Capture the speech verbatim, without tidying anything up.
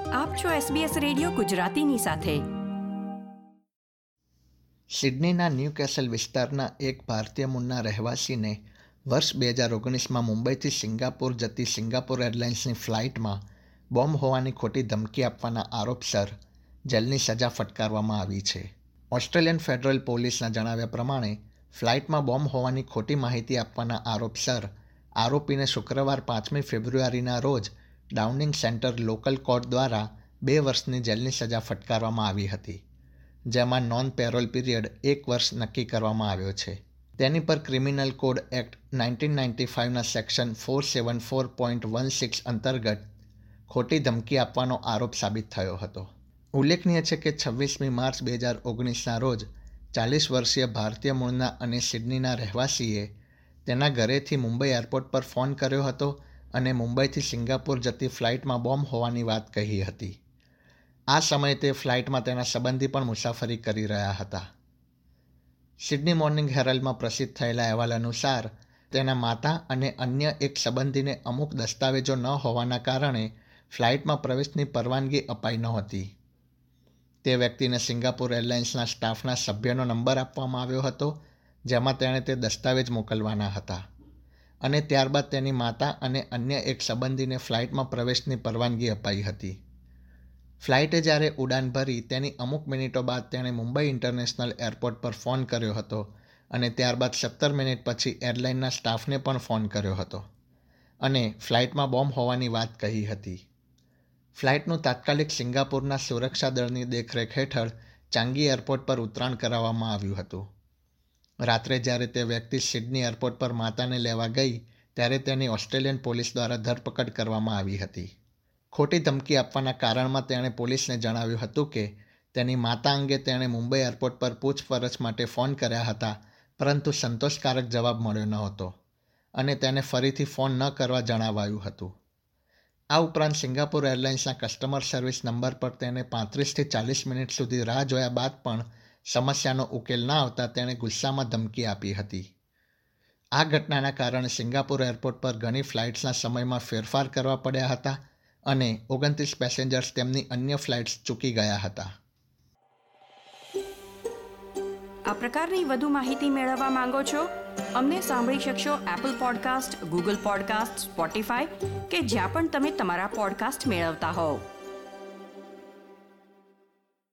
આપ છો SBS radio ગુજરાતીની સાથે. સિડનીના ન્યૂકેસલ વિસ્તારના એક ભારતીય મૂળના રહેવાસીને વર્ષ બે હજાર ઓગણીસમાં મુંબઈથી સિંગાપોર જતી સિંગાપોર એરલાઇન્સની ફ્લાઇટમાં બોમ્બ હોવાની ખોટી ધમકી આપવાના આરોપસર જેલની સજા ફટકારવામાં આવી છે. ઓસ્ટ્રેલિયન ફેડરલ પોલીસના જણાવ્યા પ્રમાણે ફ્લાઇટમાં બોમ્બ હોવાની ખોટી માહિતી આપવાના આરોપસર આરોપીને શુક્રવાર પાંચમી ફેબ્રુઆરીના રોજ ડાઉનિંગ સેન્ટર લોકલ કોર્ટ દ્વારા બે વર્ષની જેલની સજા ફટકારવામાં આવી હતી, જેમાં નોન પેરોલ પીરિયડ એક વર્ષ નક્કી કરવામાં આવ્યો છે. તેની પર criminal code act nineteen ninety ફાઇવના section four seven four point one six અંતર્ગત ખોટી ધમકી આપવાનો આરોપ સાબિત થયો હતો. ઉલ્લેખનીય છે કે છવ્વીસમી માર્ચ બે હજાર ઓગણીસના રોજ ચાલીસ વર્ષીય ભારતીય મૂળના અને સિડનીના રહેવાસીએ તેના ઘરેથી મુંબઈ એરપોર્ટ પર ફોન કર્યો હતો અને મુંબઈથી સિંગાપોર જતી ફ્લાઇટમાં બોમ્બ હોવાની વાત કહી હતી. આ સમયે તે ફ્લાઇટમાં તેના સંબંધી પણ મુસાફરી કરી રહ્યા હતા. સિડની મોર્નિંગ હેરલ્ડમાં પ્રસિદ્ધ થયેલા અહેવાલ અનુસાર તેના માતા અને અન્ય એક સંબંધીને અમુક દસ્તાવેજો ન હોવાના કારણે ફ્લાઇટમાં પ્રવેશની પરવાનગી અપાઈ નહોતી. તે વ્યક્તિને સિંગાપોર એરલાઇન્સના સ્ટાફના સભ્યનો નંબર આપવામાં આવ્યો હતો, જેમાં તેણે તે દસ્તાવેજ મોકલવાના હતા, અને ત્યારબાદ તેની માતા અને અન્ય એક સંબંધીને ફ્લાઇટમાં પ્રવેશની પરવાનગી અપાઈ હતી. ફ્લાઇટે જ્યારે ઉડાન ભરી તેની અમુક મિનિટો બાદ તેણે મુંબઈ ઇન્ટરનેશનલ એરપોર્ટ પર ફોન કર્યો હતો અને ત્યારબાદ સત્તર મિનિટ પછી એરલાઇનના સ્ટાફને પણ ફોન કર્યો હતો અને ફ્લાઇટમાં બોમ્બ હોવાની વાત કહી હતી. ફ્લાઇટનું તાત્કાલિક સિંગાપોરના સુરક્ષા દળની દેખરેખ હેઠળ ચાંગી એરપોર્ટ પર ઉતરાણ કરાવવામાં આવ્યું હતું. રાત્રે જ્યારે તે વ્યક્તિ સિડની એરપોર્ટ પર માતાને લેવા ગઈ ત્યારે તેની ઓસ્ટ્રેલિયન પોલીસ દ્વારા ધરપકડ કરવામાં આવી હતી. ખોટી ધમકી આપવાના કારણમાં તેણે પોલીસને જણાવ્યું હતું કે તેની માતા અંગે તેણે મુંબઈ એરપોર્ટ પર પૂછપરછ માટે ફોન કર્યા હતા, પરંતુ સંતોષકારક જવાબ મળ્યો ન હતો અને તેને ફરીથી ફોન ન કરવા જણાવાયું હતું. આ ઉપરાંત સિંગાપોર એરલાઇન્સના કસ્ટમર સર્વિસ નંબર પર તેને પાંત્રીસથી ચાલીસ મિનિટ સુધી રાહ જોયા બાદ પણ સમસ્યાનો ઉકેલ ન આવતા તેણે ગુસ્સામાં ધમકી આપી હતી. આ ઘટનાના કારણે સિંગાપોર એરપોર્ટ પર ઘણી ફ્લાઇટ્સના સમયમાં ફેરફાર કરવા પડ્યા હતા અને ઓગણત્રીસ પેસેન્જર્સ તેમની અન્ય ફ્લાઇટ્સ ચૂકી ગયા હતા. આ પ્રકારની વધુ માહિતી મેળવવા માંગો છો? અમને સાંભળી શકશો Apple podcast, Google podcast, Spotify કે જ્યાં પણ તમે તમારા પોડકાસ્ટ મેળવતા હોવ.